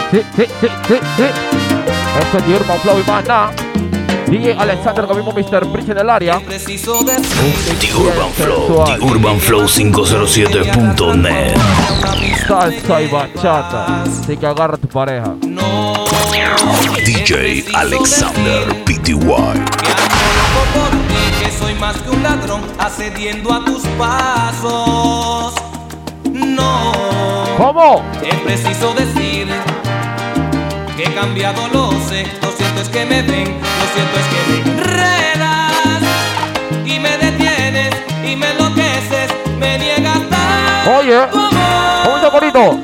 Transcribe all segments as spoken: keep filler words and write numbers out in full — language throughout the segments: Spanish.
sí, sí, sí, sí, sí. Esto es The Urban Flow y más nada. D J Alexander, lo mismo mister Bridge en el área. The Urban Flow, The Urban Flow quinientos siete punto net. Salsa y bachata. Así que agarra a tu pareja. D J Alexander P T Y. Que soy más que un ladrón accediendo a tus pasos. No. ¿Cómo? Es preciso decir que he cambiado, lo sé. Lo cierto es que me ven, lo cierto es que me enredas y me detienes y me enloqueces, me niegas tanto. Oye, ¿cómo está bonito?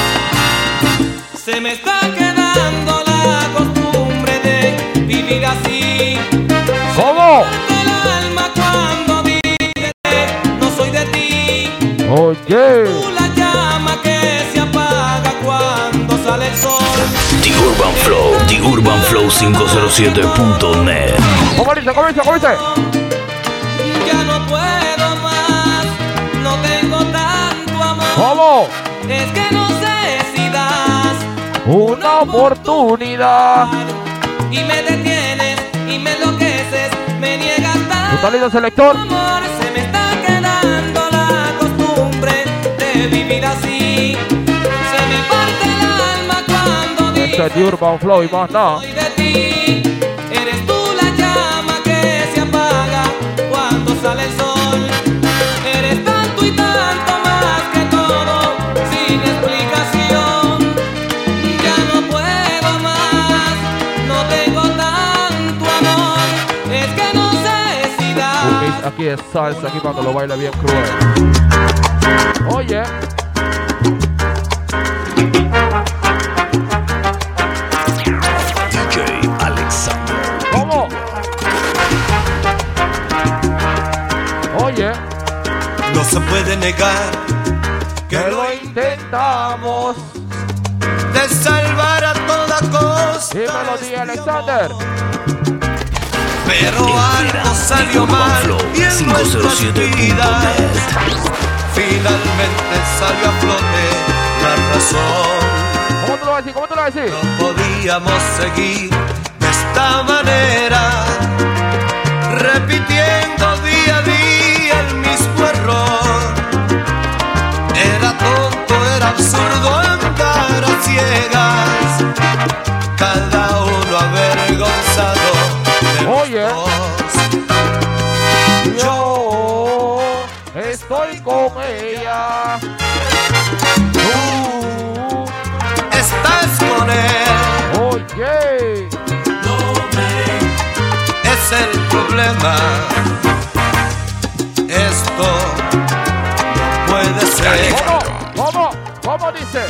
Se me está quedando la costumbre de vivir así. ¿Cómo? El alma cuando dice no soy de ti. Oye. Tú la llama que se apaga cuando sale el sol. The Urban Flow, The Urban Flow quinientos siete punto net. ¿Cómo dice? ¿Cómo dice? ¿Cómo dice? Ya no puedo más, no tengo tanto amor. ¿Cómo? Es que no sé si das Una oportunidad. y me detienes y me enloqueces, me niegas tanto. ¿Tú estás listo, selector? Amor, se me está quedando la costumbre de vivir así. Se me parte el alma cuando dices Este es The Urban Flow y más nada. soy de ti. Eres tú la llama que se apaga cuando sale el sol. Eres tanto y tanto más que todo, sin explicación. Ya no puedo más, no tengo tanto amor. Es que no sé si das. Aquí es salsa, aquí cuando lo baila bien cruel. Oye. D J Alexander. ¿Cómo? Oye. No se puede negar que Que lo lo intentamos. de salvar a toda costa. Dímelo, D J Alexander. Pero algo salió The Urban mal Flow y en quinientos nuestras siete punto vidas net. finalmente salió a flote la razón. ¿Cómo tú lo vas a decir? ¿Cómo tú lo vas a decir? No podíamos seguir de esta manera, repitiendo día a día el mismo error. Era tonto, era absurdo andar a ciegas, cada uno avergonzado de los Oye. dos. Yo estoy con ella. Tú, Estás con él, oye. es el problema. Esto no puede ser. ¿Cómo? ¿Cómo? ¿Cómo dice?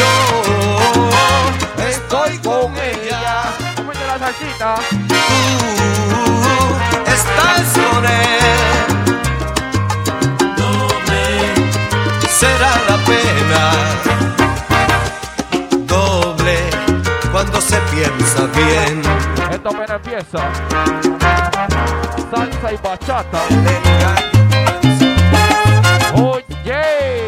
Yo Estoy con ella. ¿Cómo dice la salsita? Tú estás con él. Será la pena doble cuando se piensa bien. Esto apenas empieza. Salsa y bachata. Oye.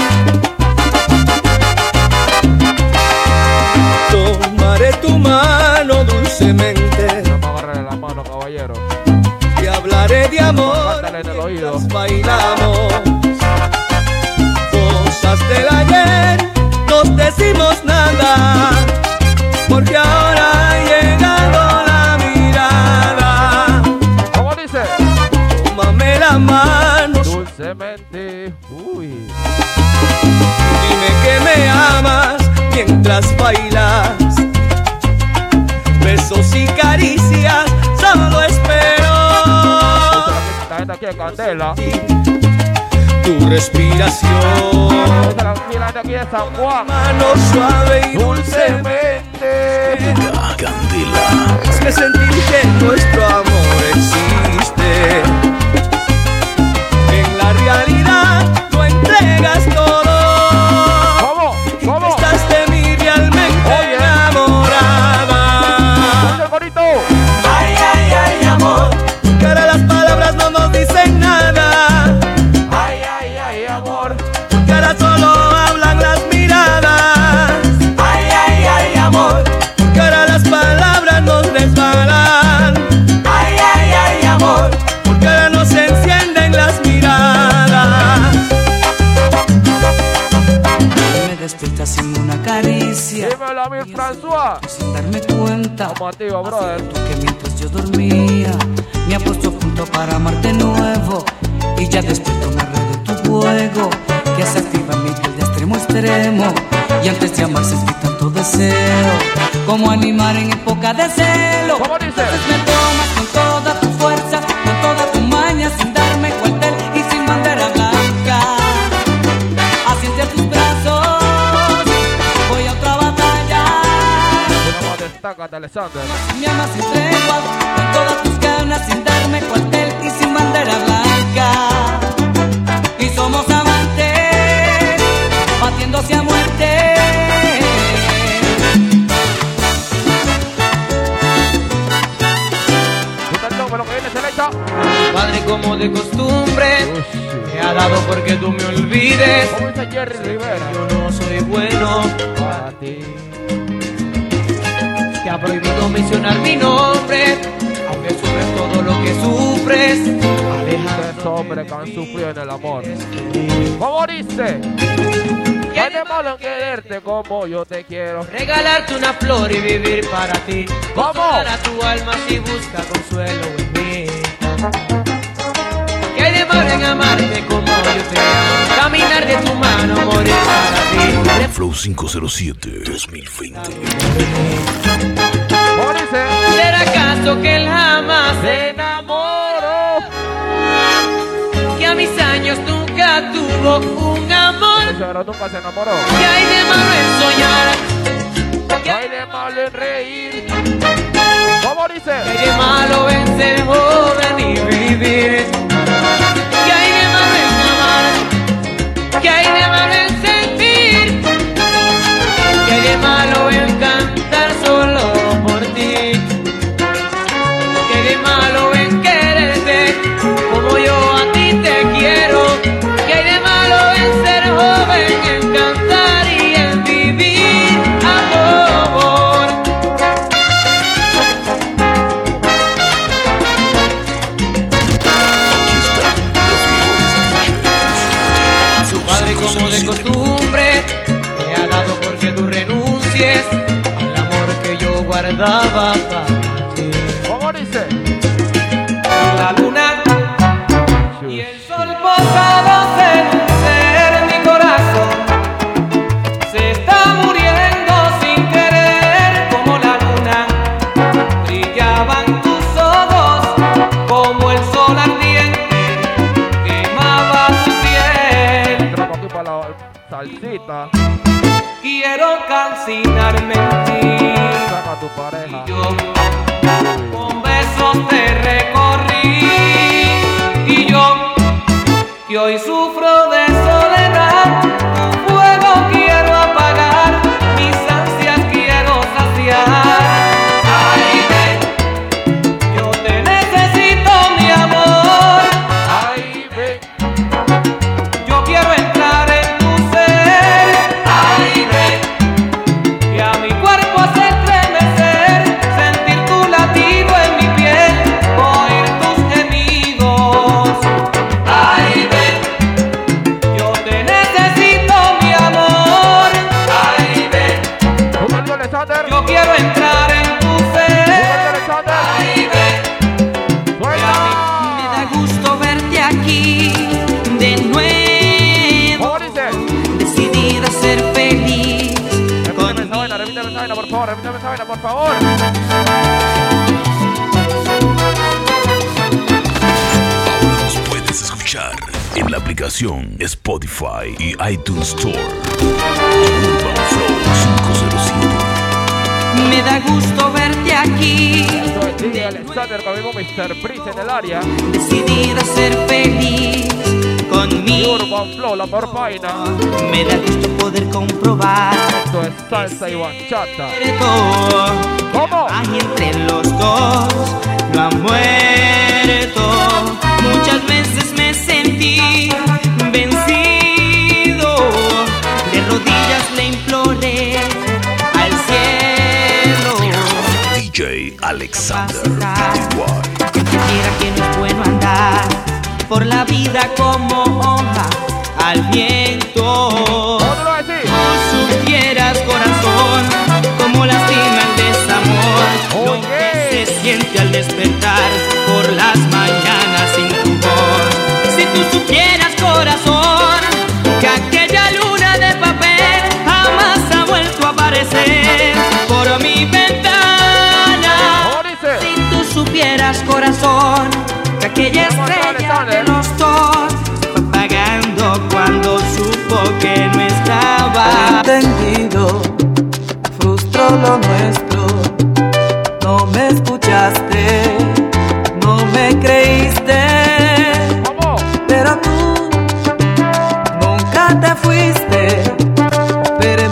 Tomaré tu mano dulcemente Vamos a agarrarle la mano, caballero. y hablaré de amor Cántale en el oído. mientras bailamos. Cosas del ayer, nos decimos nada, porque ahora ha llegado la mirada. ¿Cómo dice? Tómame la mano, Dulcemente. Uy. dime que me amas mientras bailas. Besos y caricias, solo espero. La gente aquí de Candela. Tu respiración, La gente aquí de San Juan. mano suave y Dulcemente. La Candela. dulce sentir que nuestro amor existe. En la realidad lo entregas todo. ¿Cómo? ¿Cómo? Estás de mí realmente Oye. enamorada. ¡Oye, bonito! Ay, ay, ay, amor, que ahora las palabras no nos dicen nada. Ay, ay, ay, amor. Que ahora solo hablan las miradas. Ay, ay, ay, despiertas sin una caricia. Dímelo a mí, François. Sin darme cuenta. Como a ti, brother. Que mientras yo dormía, me ha puesto a punto para amarte nuevo. Y ya despierto me red de tu juego, que se activa mi piel de extremo a extremo. Y antes de amar sentí tanto deseo, como animar en época de celo. ¿Cómo dice? Entonces me tomas con toda tu fuerza, con toda tu maña, sin darme cuartel y sin bandera blanca. Así entre tus brazos voy a otra batalla. Destácate, Alexander. Me amas sin tregua, con todas tus ganas, sin darme cuartel y sin bandera blanca. Y somos amantes, batiéndose a muerte. Padre, como de costumbre, me ha dado porque tú me olvides. Como dice Jerry Rivera, yo no soy bueno para ti. Te ha prohibido mencionar mi nombre, aunque sufres todo lo que sufres. Tres hombres que han sufrido en el amor. ¿Cómo dice? ¿Qué hay de malo en quererte como yo te quiero? Regalarte una flor y vivir para ti. ¿Cómo? Para tu alma si busca consuelo en mí. ¿Qué hay de malo en amarte como yo te amo? Caminar de tu mano, morir para ti. Flow cinco cero siete dos mil veinte. ¿Cómo dice? ¿Será acaso que él jamás se enamoró? Que a mis años nunca tuvo un amor. Pero nunca se enamoró. ¿Qué hay de malo en soñar? ¿Qué hay de malo en reír? ¿Cómo dice? ¿Qué hay de malo en ser joven y vivir? ¿Qué hay de malo en amar? ¿Qué hay de malo en sentir? ¿Qué hay de malo en cantar solo por ti? ¿Qué hay de malo en quererte como yo a ti te quiero? ¿Qué hay de malo en ser joven, en cantar y en vivir amor? Padre, como de costumbre, te ha dado porque tú renuncies al amor que yo guardaba para ti. ¿Cómo dice? La luna y el sol posados en un ser, mi corazón se está muriendo sin querer. Como la luna brillaban tus ojos, como el sol ardiente quemaba tu piel. Entramos aquí para la salsita. Quiero calcinarme en ti. Saca a tu pareja. Yo con besos te recorrí y yo que hoy sufro de soledad, tu fuego quiero apagar, mis ansias quiero saciar. Ay, ven, yo te necesito, mi amor. Ay, ven. Yo quiero entrar en tu ser. Ay, ven, que a mi cuerpo hace estremecer, sentir tu latido en mi piel, oír tus gemidos. Ay, ven, yo te necesito, mi amor. Ay, ven, ¿Cómo dice Alexander? yo quiero entrar en tu ¿Cómo dice ser. Alexander? Ay, ven, ¡Suelta! Me da gusto verte aquí de nuevo, ¿Cómo dice? decidida a ser feliz. Repíteme esa vaina, repíteme esa vaina, por favor, repíteme esa vaina, por favor. Ahora nos puedes escuchar en la aplicación Spotify y iTunes Store. Urban Flow cinco cero siete. Me da gusto verte aquí, Esto es D J Alexander, con mismo mister Breeze en el área. decidida a ser feliz Y conmigo. Urban Flow, la mejor vaina. Me da gusto poder comprobar Esto es salsa y bachata. todo. ¿Cómo? Ahí entre los dos no ha muerto. Muchas veces me sentí vencido. De rodillas le imploré al cielo D J Alexander que entendiera que no es bueno andar por la vida como hoja al viento. ¿Cómo te lo voy a decir? Por su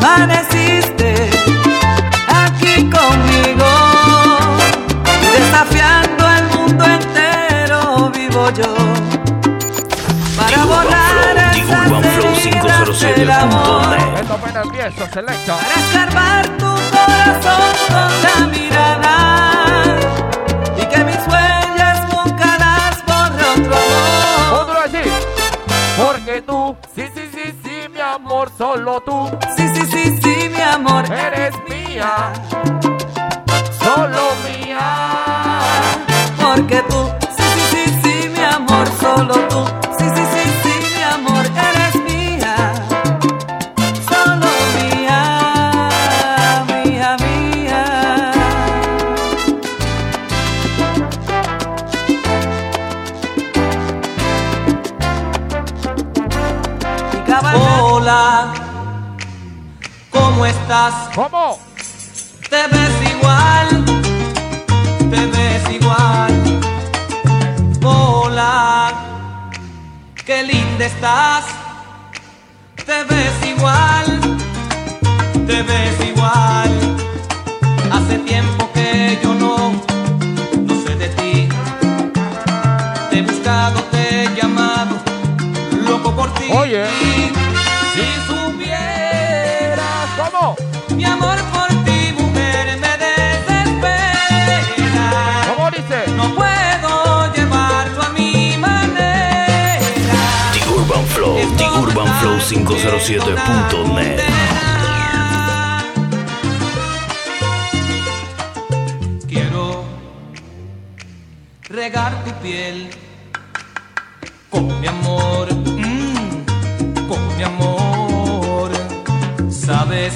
amaneciste aquí conmigo, desafiando el mundo entero vivo yo, para borrar esas heridas del amor, esto apenas empieza, selecta, para escarbar tu corazón con la mirada y que mis huellas nunca las borre otro amor. ¿Cómo lo decís? Porque tú, sí, sí, sí, sí, mi amor, solo tú, Sí, sí, sí, sí, mi amor, eres mía, solo mía. porque tú, sí, sí, sí, sí, mi amor, solo tú, sí, sí, sí, sí, mi amor, eres mía, solo mía, mía, mía. Y caballero, Hola, ¿cómo estás? ¿Cómo? Te ves igual, te ves igual. Hola, qué linda estás. Te ves igual, te ves igual. Hace tiempo que yo no, no sé de ti. Te he buscado, te he llamado, loco por ti. Oye. Si supieras ¿Cómo? mi amor por ti, mujer, me desespera. ¿Cómo dice? No puedo llevarlo a mi manera. The Urban Flow, The Urban Flow cinco cero siete punto net. Quiero regar tu piel con mi amor, mm, con mi amor. Sabes,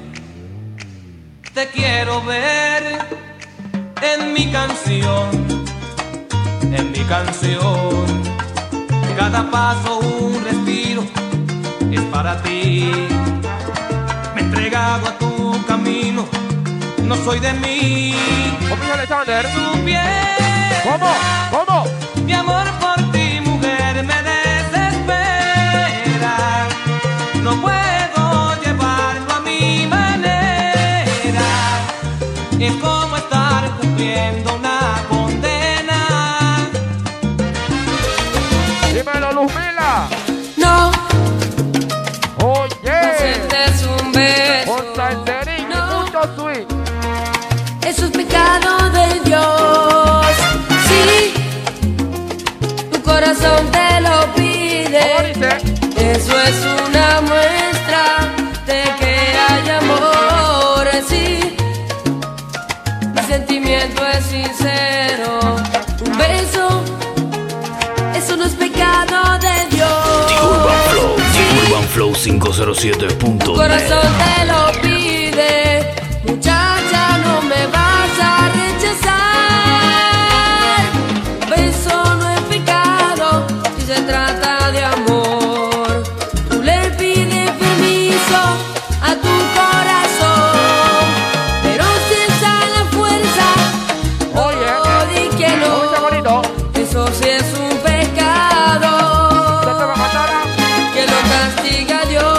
te quiero ver en mi canción, en mi canción. Cada paso un respiro es para ti. Me he entregado a tu camino, no soy de mí. ¿Cómo Alexander? Supiera ¿Cómo? ¿Cómo? mi amor por ti, mujer, me desespera. No puedo llevarlo a mi manera. Es como estar cumpliendo una condena. Dímelo, Luzmila. no, Oye. aceptes un beso. Con salserín y No. mucho sweet. Eso es pecado de Dios. Sí, tu corazón te lo ¿Cómo pide. dice? Eso es una muestra de que hay amor. Sí, mi sentimiento es sincero. Un beso, eso no es pecado de Dios. The Urban Flow, The Urban Flow cinco cero siete Tu punto net. corazón te lo pide, muchacha, no me vas a rechazar. Un beso no es pecado si se trata de amor. Tú le pides permiso a tu corazón, pero si está la fuerza, Oye. no di que ¿Cómo dice, no. bonito? Eso sí es un ¿Usted te pecado va a matar? que lo castiga Dios.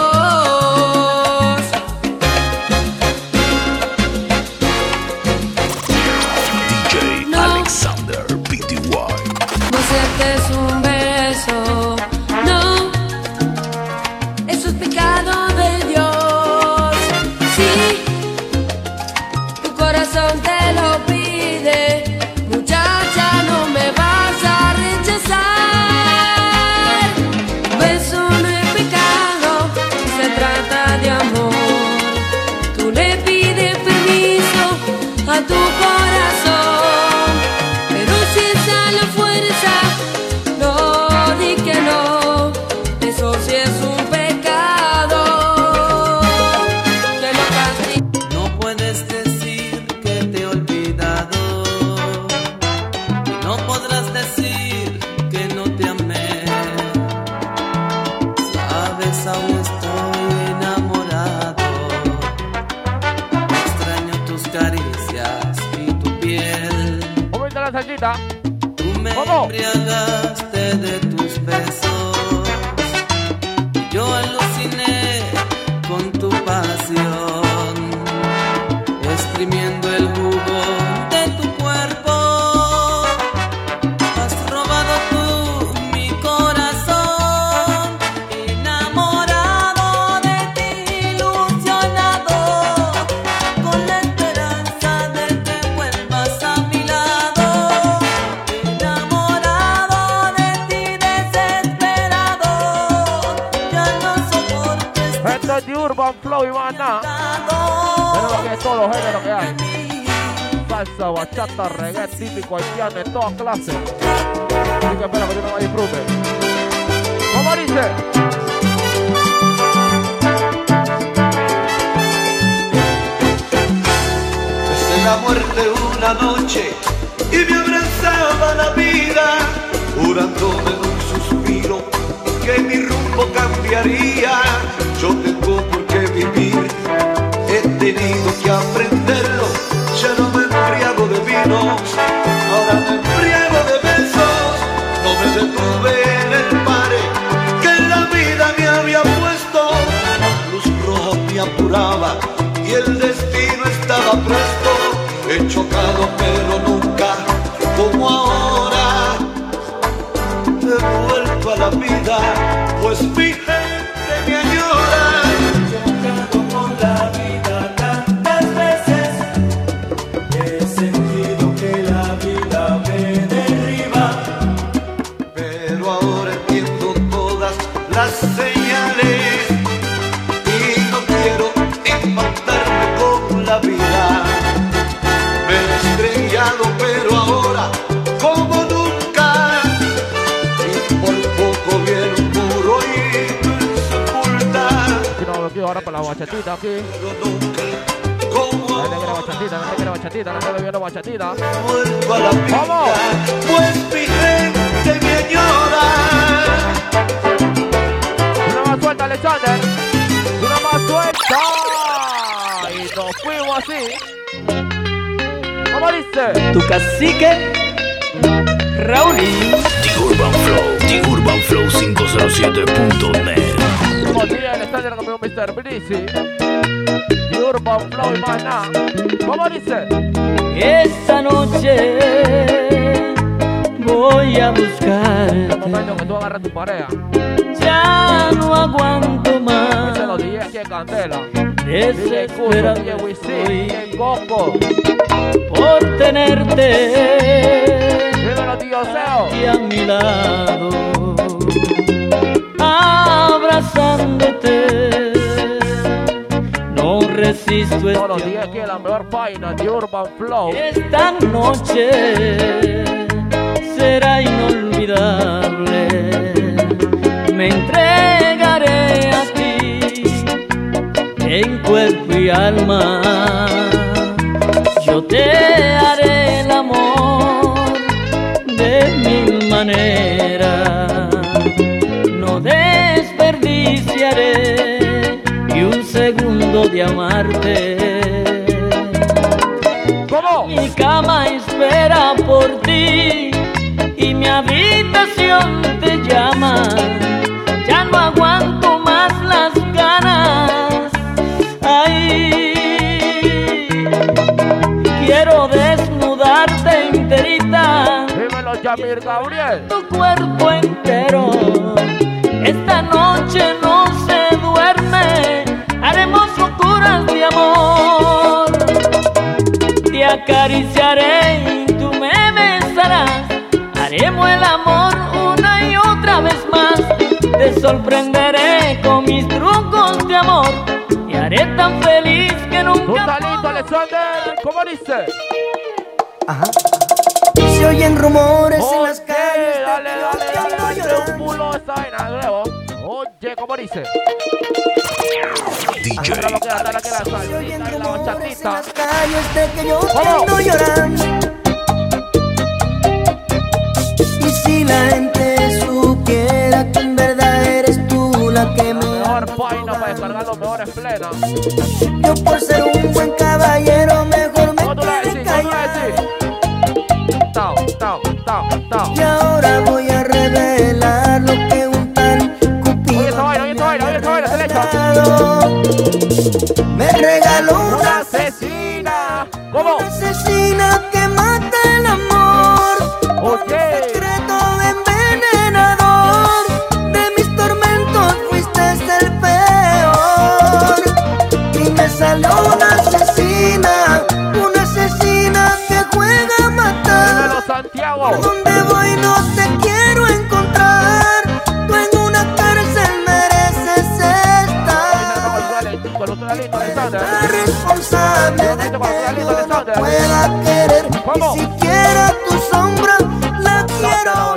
D J No. Alexander P T Y. No aceptes un beso, no, eso es pecado de Dios. Sí, tu corazón te lo pide, muchacha, no me vas a rechazar. Un beso no es pecado si se trata de amor. Tú le pides permiso a tu corazón, pero si está la fuerza, no di que no. Eso sí es un pecado que lo castiga. No puedes decir que te he olvidado y no podrás decir que no te amé. Sabes, aún estoy enamorado. Extraño tus caricias y tu piel. ¿Cómo dice la salsita? Tú me ¿Cómo? embriagaste de tus besos y yo aluciné con tu pasión. más nada. Tenemos que todos los géneros que hay. Salsa, bachata, reggae, típico haitiano, en todas clases. Así que espero que tú no me disfrutes. ¿Cómo dice? Besé la muerte una noche y me abrazaba la vida, jurándome en un suspiro que mi rumbo cambiaría. Yo tengo por qué vivir, he tenido que aprenderlo. Ya no me embriago de vinos, ahora me embriago de besos. No me detuve en el pare que la vida me había puesto. La luz roja me apuraba y el destino estaba presto. He chocado pero nunca como ahora he vuelto a la vida, pues mi gente me añora. He chocado con la vida tantas veces, he sentido que la vida me derriba, Pero ahora entiendo todas las señales y no quiero impactarme con la vida. Me he estrellado pero ahora como nunca, y por poco viene un muro y me sepulta. Aquí no, aquí ahora para la bachatita aquí. Pero nunca como La negra ahora bachatita, la negra bachatita, la negra viendo bachatita. vuelvo a la vida, ¡Vamos! pues mi gente me añora. Una más suelta, Alexander. Una más suelta. Y nos fuimos así. ¿Cómo dice? Tu cacique, Raulín. The Urban Flow, The Urban Flow cinco cero siete punto net. Como día Alexander comió mister Breezy. Y Urban Flow y más nada. ¿Cómo dice? Esta noche voy a El buscarte. momento que tú agarras tu pareja. Ya no aguanto más. Dice los D Js que Candela. D J Cuso, D Desesperado J Wisin, estoy D J Coco. por tenerte Dímelo, tío Seo. aquí a mi lado, abrazándote. No resisto Todos los este días que la mejor página de Urban Flow. Esta noche será inolvidable. Me entregaré a ti en cuerpo y alma. Yo te haré el amor de mil maneras. No desperdiciaré ni un segundo de amarte. ¿Cómo? Mi cama espera por ti y mi habitación te llama. Ya no aguanto más las ganas. Ay, quiero desnudarte enterita, Dímelo, Yamir Gabriel. tu cuerpo entero. Esta noche no se duerme, haremos locuras de amor. Te acariciaré y tú me besarás. Haremos el amor una y otra vez más. Te sorprenderé con mis trucos de amor y haré tan feliz que ¿Tú nunca estás listo, podrás Alexander? ¿Cómo dice? se oyen rumores en las Oye, calles. dale, dale, dale, dale, dale un pulo esta vaina de nuevo. Oye, ¿cómo dice? D J Ahora lo que da, ahora que la Se oyen salsita y la rumores en bachatita. las calles de que yo te ¿Cómo? ando llorando. Y si la gente supiera que en verdad eres tú la que La me mejor página para descargar los mejores plenas. yo por ser un buen caballero mejor me ¿Cómo tú le quedé decís? ¿Cómo tú le callado. decís? Tao, tao, tao, tao. Y ahora voy a revelar lo que un tal Cupido Oye esa vaina, oye esa vaina, oye esa vaina, se le echa. me regaló Una una asesina. ¿Cómo? asesina que mata el amor. Oye. Secreto envenenador de mis tormentos fuiste el peor. Y me salió una asesina, una asesina que juega a matar. Dímelo, Santiago. Por donde voy no te quiero encontrar. Tú en una cárcel mereces estar. Con los lindo, Alexander. La responsable Yo de grito para que Alito yo no Alexander. pueda querer. ¿Cómo? Ni siquiera tu sombra la quiero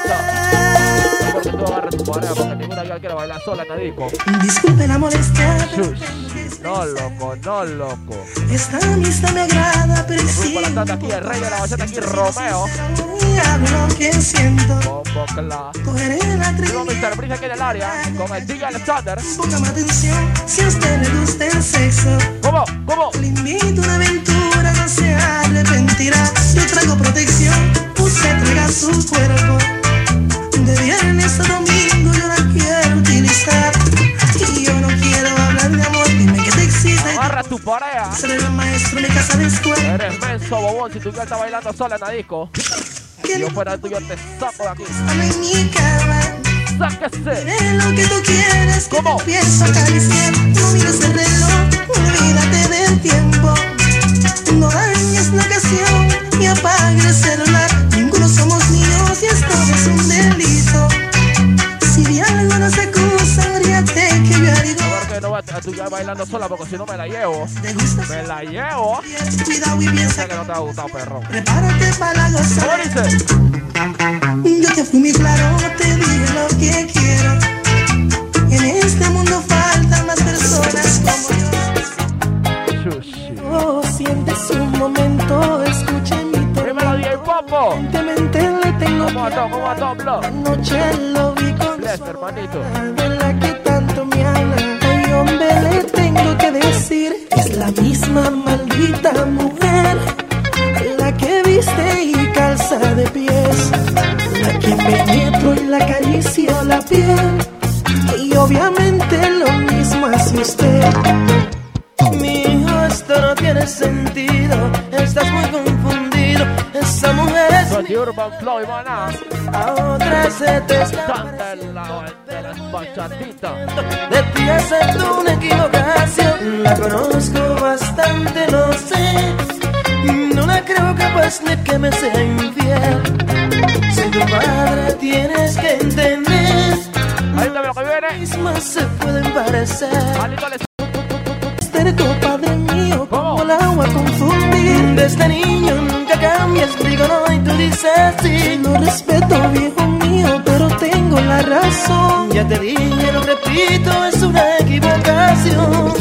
ver. Porque tú agarras tu pareja porque ninguna ya quiere bailar sola en la disco. Disculpe la molestia. Shush. No, loco, no, loco. Esta amistad me agrada, pero Rumbo sí. a la tanda aquí, el rey de la bachata aquí, Romeo. Hablo lo que siento. Bombo Cla. Cogeré la Tengo mister Brice aquí en el área con el D J Alexander. Póngame atención, si a usted le gusta el sexo. ¿Cómo? ¿Cómo? Le invito a una aventura, no se arrepentirá. Yo traigo protección, usted traiga su cuerpo. De viernes a domingo yo la quiero utilizar. Y yo no quiero hablar de amor, dime que te excita. Agarra tu pareja. Seré el maestro de casa de escuela. Eres menso, bobón, si tu girl está bailando sola en la disco. Si yo fuera tuyo te saco de aquí. Estamos en mi cama. Sáquese. Haré lo que tú quieres, que ¿Cómo? te empiezo a acariciar. No mires el reloj, olvídate del tiempo. No dañes la ocasión y apague el celular. Ninguno somos niños y esto es un delito. Si de algo nos acusan, ríate que yo haré igual. A ver que no va a tu girl bailando sola porque si no me la llevo. ¿Te gusta? Me la llevo. Cuidado y Sé piensa que no te ha gustado, perro. prepárate para la ¿Cómo gozada. dice? Yo te fui muy claro, te dije lo que quiero. En este mundo faltan más personas como yo. Shushi. Oh, sientes un momento, escuche mi tono. Dímelo, D J Popo. Evidentemente le tengo ¿Cómo a que todo? ¿Cómo a todo, Blo? anoche lo vi con Bless, su hermanito. amor, de la que tanto me habla. Ay, hombre, le tengo que decir, es la misma maldita mujer, la que viste y calza de pies, la que penetro y la acaricio la piel. Y obviamente lo mismo hace usted. Mi hijo, esto no tiene sentido, estás muy confundido. Esa mujer es Soy mi... Urban Flow y Maná. A otra se te Canta en la de las bachatitas. de ti acepto una equivocación. La conozco bastante, no sé. No la creo capaz de que me sea infiel. Soy tu padre, tienes que entender. Ahí está lo que viene. Mismas se pueden parecer. Alito Alexander. Ser tu padre mío, ¿Cómo? como el agua confundir. Desde niño nunca cambias, digo no y tú dices sí. Lo respeto, viejo mío, pero tengo la razón. Ya te dije, lo repito, es una equivocación.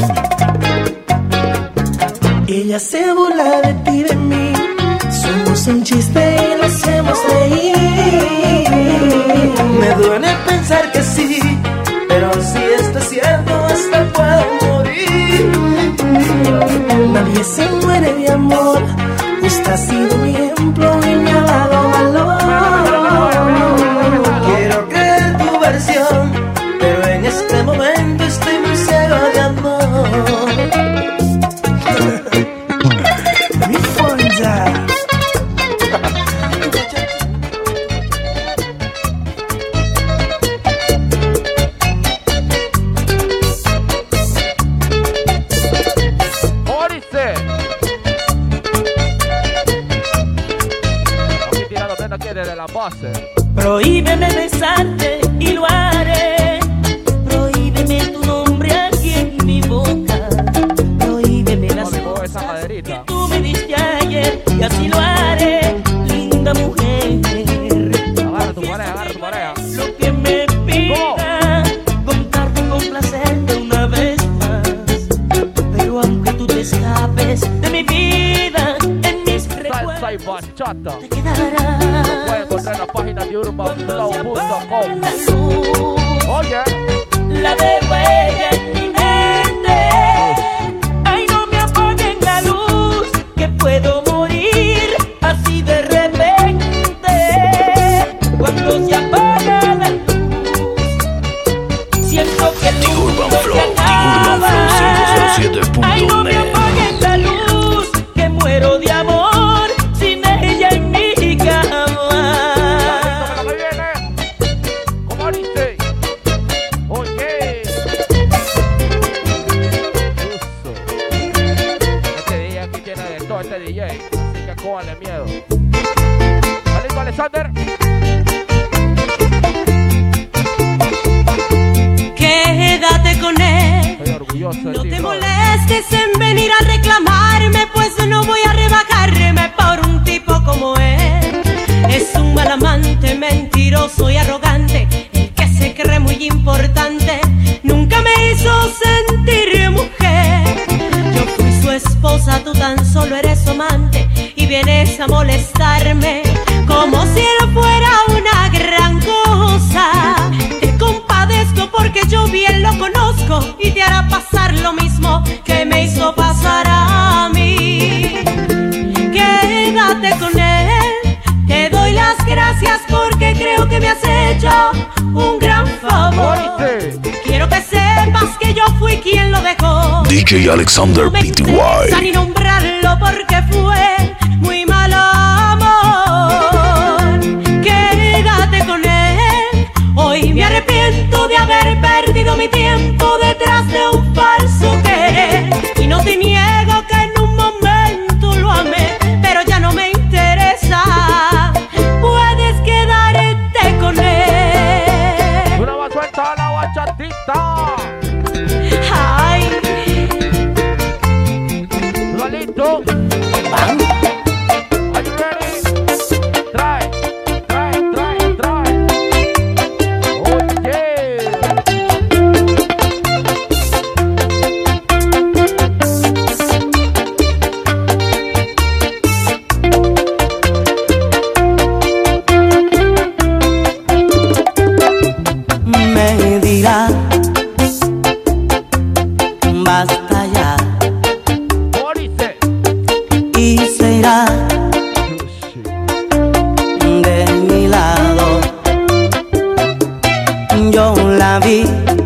Ella se burla de ti, de mí. Somos un chiste y lo hacemos reír. Me duele pensar que sí, pero si esto es cierto, hasta puedo morir. Nadie se muere de amor. Usted ha sido mi ejemplo y me ha dado valor. Quiero creer tu versión, pero en este momento estoy muy ciego de amor. Mi fonda. ¿Cómo dice? Aquí tirando plena aquí desde la base. Prohíbeme besarte y lo haré. Prohíbeme tu nombre aquí en mi boca. Prohíbeme las Mami, mueve esa cosas maderita. que tú me diste ayer. Y así lo haré, linda mujer. Agarra tu pareja, agarra tu pareja. Lo que me pida, contarte y complacerte una vez más. Pero aunque tú te escapes de mi vida, en mis Salsa y recuerdos bachata. te quedarás. Lo puedes encontrar en la página de urban flow punto com. La luz, Oye, la de huella en mi mente. Ay, no me apaguen la luz, que puedo morir así de repente. Cuando se apaga la luz, siento que el The mundo Urban Flow, se The acaba. Urban Flow cinco cero siete Ay, no punto me net. apaguen la luz, que muero de amor sin ella en mi cama. lo que viene. ¿Cómo dice? Oye. Justo. Este D J aquí tiene de todo este D J. Así que cójale miedo. Alito Alexander. Quédate con él. Estoy orgulloso No te molestes en venir a reclamarme, pues no voy a rebajarme por un tipo como él. Es un mal amante, mentiroso y arrogante, el que se cree muy importante. Nunca me hizo sentir mujer. Yo fui su esposa, tú tan solo eres su amante, y vienes a molestarme como si él fuera una gran cosa. Te compadezco porque yo bien lo conozco y te hará pasar lo mismo que me hizo pasar a mí. Quédate con él, te doy las gracias porque creo que me has hecho un gran favor. Quiero que sepas que yo fui quien lo dejó. D J Alexander No me P T interesa Y. ni nombrarlo porque fue muy mal amor. Quédate con él. Hoy me arrepiento de haber perdido mi tiempo detrás de un falso querer. Y no te niego que en un momento lo amé, pero ya no me interesa. Puedes quedarte con él. Una más suelta a la bachatita. Ay, Solito. Are you ready? Trae, trae, trae, trae. Oye. Me dirá, basta ya, Morise. y se irá de mi lado. Yo la vi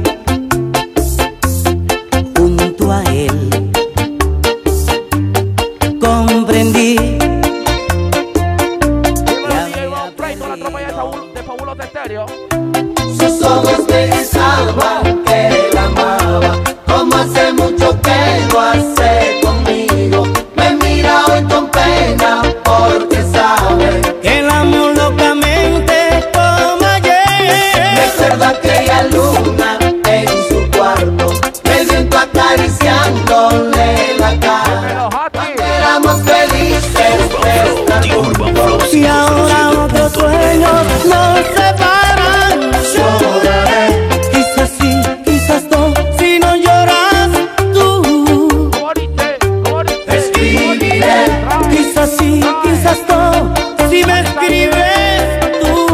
junto a él, comprendí. Dímelo, D J Van Play, toda la tropa ya de Fabulo- de Fabuloso Estéreo. Sus ojos me pensaban que la amaba, como hace mucho que lo hace conmigo. Me mira hoy con pena porque sabe Que el amor locamente como ayer. recuerda aquella luna en su cuarto, el viento acariciándole la cara. Dímelo, Hati. Éramos felices esta The Urban Flow Y ahora otros sueños nos separan. Lloraré, Quizás sí, quizás no, si no lloras tú. Morise, Morise. escribiré. Quizás sí, quizás no, si me escribes tú.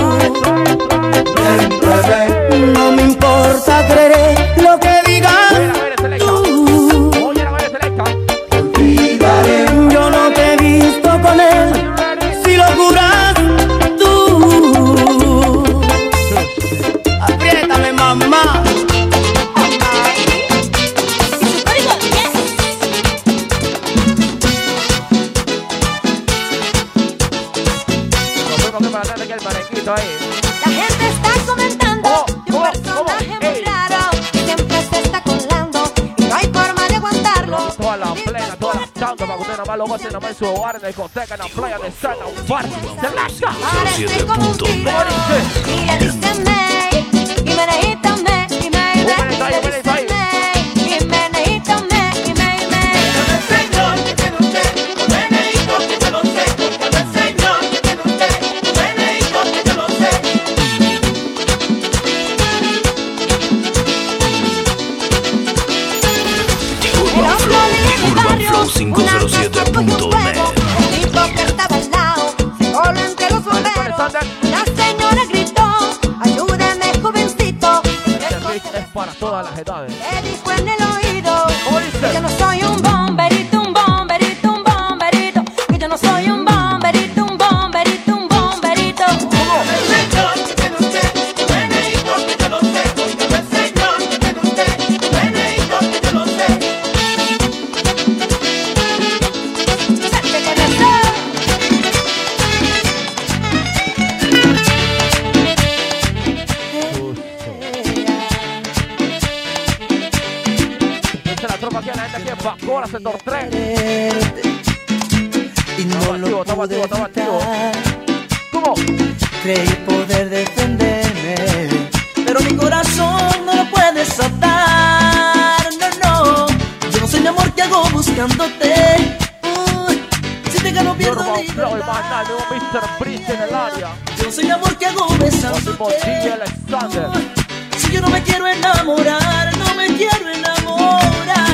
No me importa, creeré lo que digas tú. Oye, la vaina selecta. Olvidaré, Yo no te he visto con él, si lo juras tú. Apriétame, mamá. Nos fuimos que para atrás aquí el manequito ahí. la gente está comentando Oh, de un oh, personaje oh, muy ey. raro que siempre se está colando y no hay forma de aguantarlo. Toda la plena, toda la changa para que usted nomás lo goce nomás en su hogar, en la discoteca, en la playa de Sana, un party. ¡Selecta! Parece como un tigre Morise. y le dicen May y Menejito May y May Un menejito ahí, May. un Le menejito ahí. dicen May y Menejito May y May May. The Urban Flow, The Urban Flow cinco cero siete punto net. El tipo que estaba al lado se coló entre los bomberos. La señora gritó, ayúdame jovencito. Este beat es para todas las edades. Le dijo en el oído Morise. que yo no soy un bomberito, un bomberito, un bomberito. Que yo no soy un bomberito, un bomberito, un bomberito. Salte con eso. Esta es la tropa aquí, la gente aquí en Bacora, sector tres. Y no Estamos activos, lo estamos pude activos, estamos activos. evitar. ¿Cómo? Creí poder defenderme, pero mi corazón no lo puede soltar. No, no. que hago buscándote. Uy, si te gano pierdo Urban Flow y libertad. Maná, nuevo mister Prince en el área. Yo soy el amor que hago besándote. Cosmo D J Alexander. Uy, si yo no me quiero enamorar, no me quiero enamorar.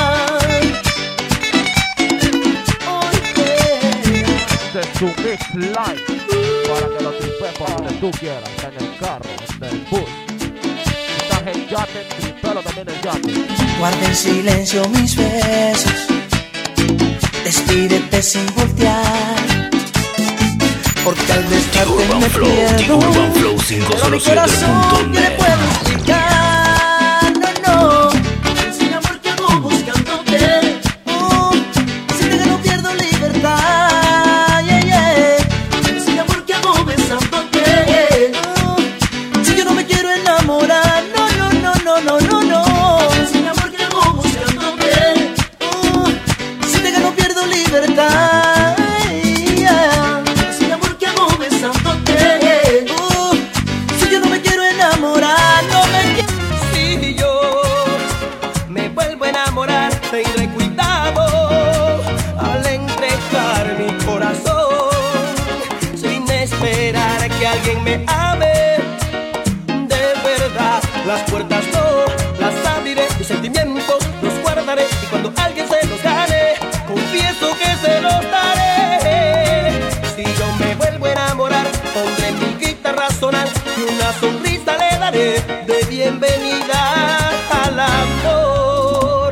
Este es tu mix live para que lo tripes por donde tú quieras, en el carro, en el bus. Si estás en yate, tripelo también en yate. Guarda en silencio mis besos, despídete sin voltear, porque al The besarte Urban me Flow, The pierdo. Urban Flow cinco Pero mi cero siete punto corazón que le net. puedo explicar, no, no. Es el amor que hago buscándote. Oh, si te gano pierdo libertad, yeah, yeah. Es el amor que hago besándote. Oh, si yo no me quiero enamorar, no, no, no, no, no, no, no. Es el amor que hago buscándote. Oh, si te gano pierdo libertad, yeah. Es el amor que hago besándote. Oh, si yo no me quiero enamorar, no me quiero. Si yo me vuelvo a enamorar, tendré cuidado al entregar mi corazón, sin esperar que alguien me ame. De verdad, las puertas no las abriré, mis sentimientos los guardaré, y cuando alguien se los gane, confieso que se los daré. Si yo me vuelvo a enamorar, pondré mi guitarra sonar y una sonrisa le daré de bienvenida al amor.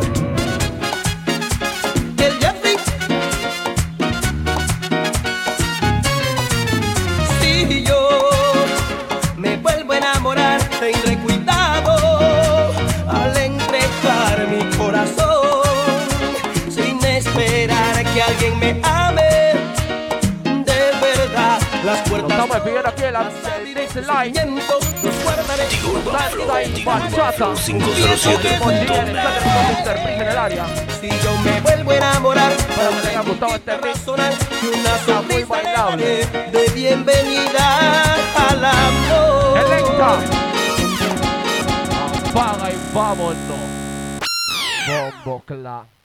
El Jeffrey. Si yo me vuelvo a enamorar, tendré cuidado al entregar mi corazón, sin esperar que alguien me ame. De verdad, las Nos puertas estamos despidiendo aquí en la Mix Live. los guardaré. The Urban Flow, Salsa y The Urban bachata. Flow cinco cero siete Cosmo D punto J net. Alexander con mister Prince en el área. Si yo me vuelvo a enamorar, Espero que les haya gustado este guitarra mix. sonar y una Está muy sonrisa le bailable. daré de bienvenida al amor. Electa. Apaga y vámonos. Bombo Clan.